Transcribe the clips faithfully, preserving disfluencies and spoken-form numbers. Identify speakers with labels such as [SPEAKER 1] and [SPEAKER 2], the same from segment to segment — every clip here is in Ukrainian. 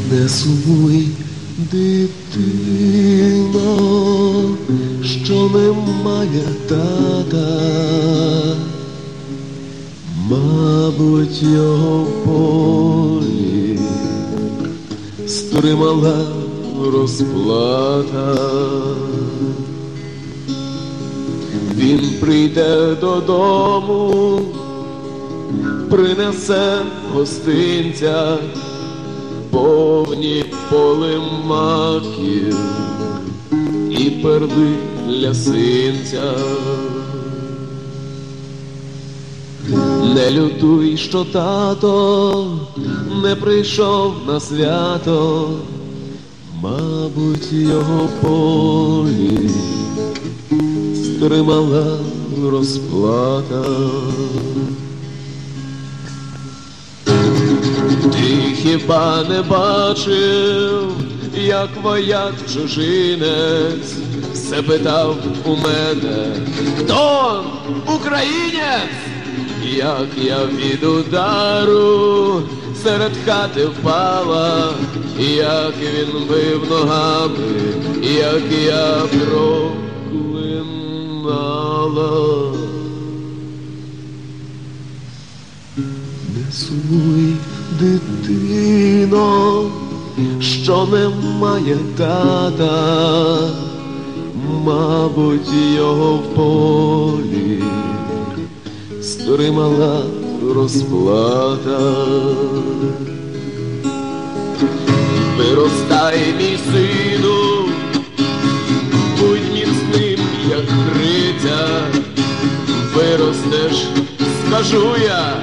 [SPEAKER 1] Не сумуй, дитино, що немає тата, мабуть, його в полі стримала розплата. Він прийде додому, принесе гостинця, повні поле маків і перли для синця. Не лютуй, що тато не прийшов на свято, мабуть, його в полі стримала розплата. Ти хіба не бачив, як вояк чужинець все питав у мене: хто українець? Як я від удару серед хати впала, як він бив ногами, як я проклинала. Не сумуй, дитино, що немає тата, мабуть, його в полі стримала розплата. Виростай, мій сину, будь міцним, як криця. Виростеш, скажу я,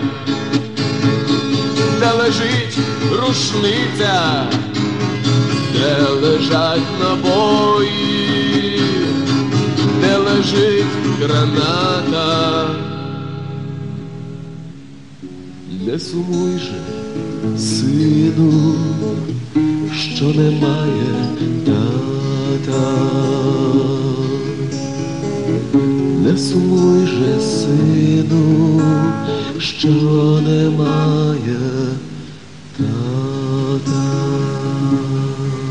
[SPEAKER 1] де лежить рушниця, де лежать набої, де лежить граната. Не сумуй же, сину, що немає тата. Не сумуй же, сину, що немає тата.